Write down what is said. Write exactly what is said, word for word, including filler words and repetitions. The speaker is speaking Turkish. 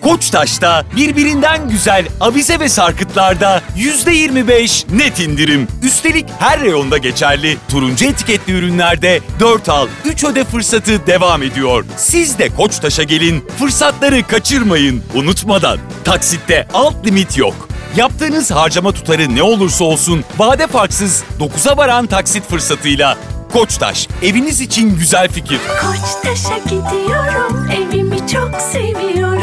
Koçtaş'ta birbirinden güzel avize ve sarkıtlarda yüzde yirmi beş net indirim. Üstelik her reyonda geçerli turuncu etiketli ürünlerde dört al üç öde fırsatı devam ediyor. Siz de Koçtaş'a gelin, fırsatları kaçırmayın. Unutmadan taksitte alt limit yok. Yaptığınız harcama tutarı ne olursa olsun vade farksız dokuza varan taksit fırsatıyla. Koçtaş, eviniz için güzel fikir. Koçtaş'a gidiyorum, evimi çok seviyorum.